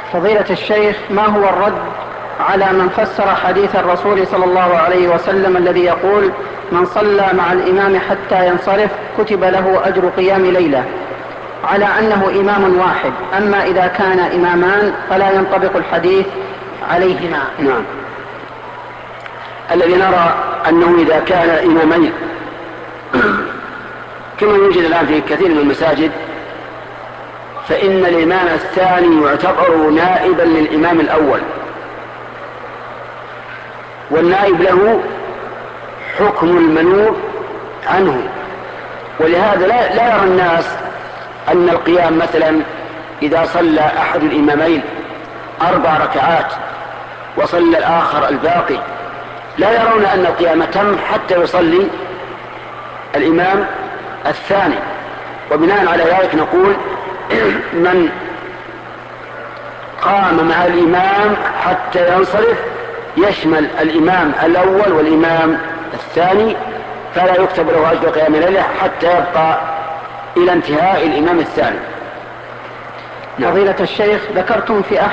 فضيلة الشيخ، ما هو الرد على من فسر حديث الرسول صلى الله عليه وسلم الذي يقول: من صلى مع الإمام حتى ينصرف كتب له أجر قيام ليلة، على أنه إمام واحد، أما إذا كان إمامان فلا ينطبق الحديث عليهما؟ نعم، الذي نرى أنه إذا كان إمامين كما يوجد الآن في كثير من المساجد، فإن الإمام الثاني يعتبر نائبا للإمام الأول، والنائب له حكم المنوب عنه. ولهذا لا يرى الناس أن القيام مثلا إذا صلى أحد الإمامين 4 ركعات وصلى الآخر الباقي، لا يرون أن القيام تم حتى يصلي الإمام الثاني. وبناء على ذلك نقول: من قام مع الإمام حتى ينصرف يشمل الإمام الأول والإمام الثاني، فلا يكتب له أجر قيام ليلة حتى يبقى إلى انتهاء الإمام الثاني. فضيلة الشيخ، ذكرتم في